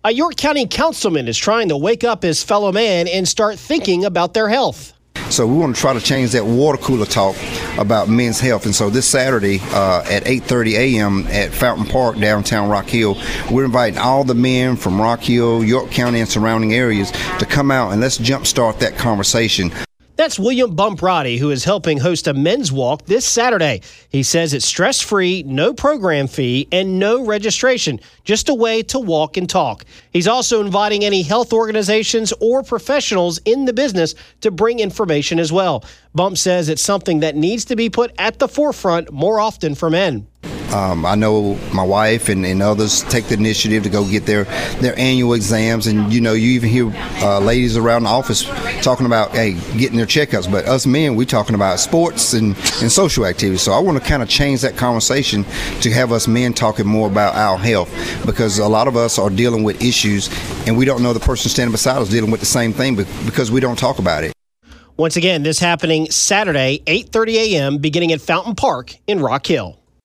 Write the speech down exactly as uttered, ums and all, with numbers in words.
A York County councilman is trying to wake up his fellow man and start thinking about their health. So we want to try to change that water cooler talk about men's health. And so this Saturday uh, at eight thirty a.m. at Fountain Park, downtown Rock Hill, we're inviting all the men from Rock Hill, York County, and surrounding areas to come out and let's jumpstart that conversation. That's William Bumprati, who is helping host a men's walk this Saturday. He says it's stress-free, no program fee, and no registration, just a way to walk and talk. He's also inviting any health organizations or professionals in the business to bring information as well. Bump says it's something that needs to be put at the forefront more often for men. Um, I know my wife and, and others take the initiative to go get their, their annual exams. And, you know, you even hear uh, ladies around the office talking about, hey, getting their checkups. But us men, we talking about sports and, and social activities. So I want to kind of change that conversation to have us men talking more about our health, because a lot of us are dealing with issues and we don't know the person standing beside us dealing with the same thing because we don't talk about it. Once again, this happening Saturday, eight thirty a.m., beginning at Fountain Park in Rock Hill.